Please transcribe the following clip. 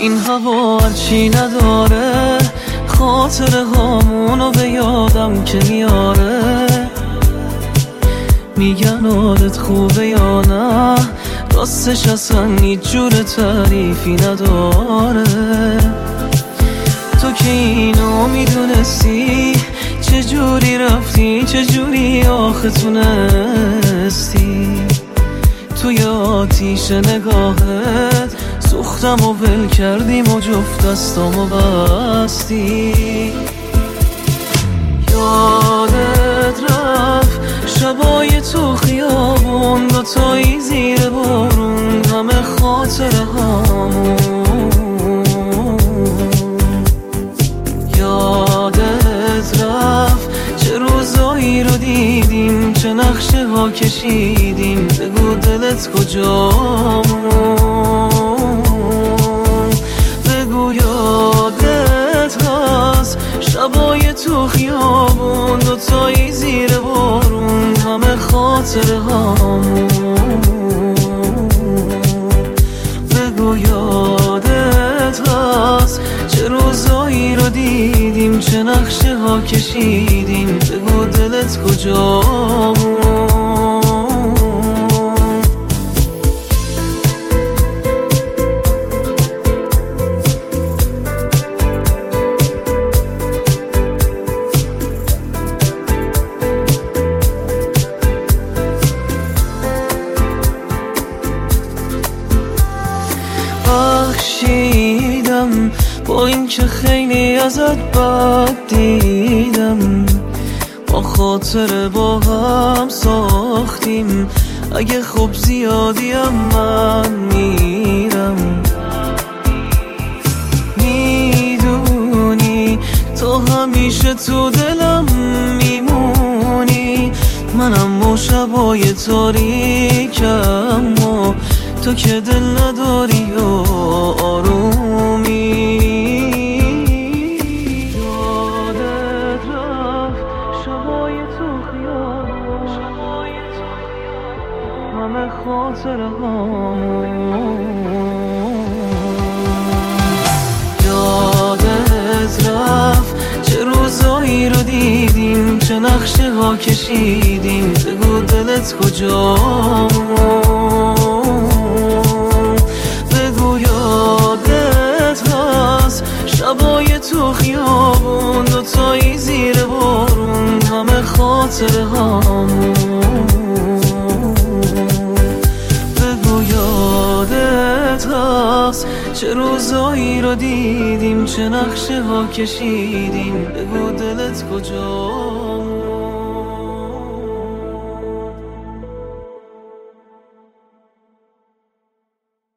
این هوا هرچی نداره خاطره هامونو به یادم که میاره. میگن حالت خوبه یا نه، راستش اصلا هیچ جور تعریفی نداره. تو که اینو میدونستی چجوری رفتی، چجوری آخه تونستی توی آتیش نگاهت سوختم و ول کردیم و جفت دستامو بستی. یادت رفت شبای تو خیابون، دوتایی زیر بارون، همه خاطره هامون. یادت رفت چه روزایی رو دیدیم، چه نقشه ها کشیدیم، بگو دلت کجامون. بگو یادت هست شبای تو خیابون، دوتایی زیر بارون، همه خاطره هامون. بگو یادت هست چه روزایی رو دیدیم، چه نقشه ها کشیدیم، بگو دلت کجامون. بخشیدم با این که خیلی ازت بد دیدم، ما خاطره با هم ساختیم، اگه خوب زیادیم من میرم. میدونی تو همیشه تو دلم میمونی، منم و شبای تاریکم و تو که دل نداری و آرومی. یادت رفت شبای تو خیابون، همه خاطره هامون. یادت رفت چه روزایی رو دیدیم، چه نقشه ها کشیدیم، بگو دلت کجامون. بگو یادت هست شبای تو خیابون، دوتایی زیر بارون، همه خاطره هامون. بگو یادت هست چه روزایی رو دیدیم، چه نقشه ها کشیدیم، بگو دلت کجامون.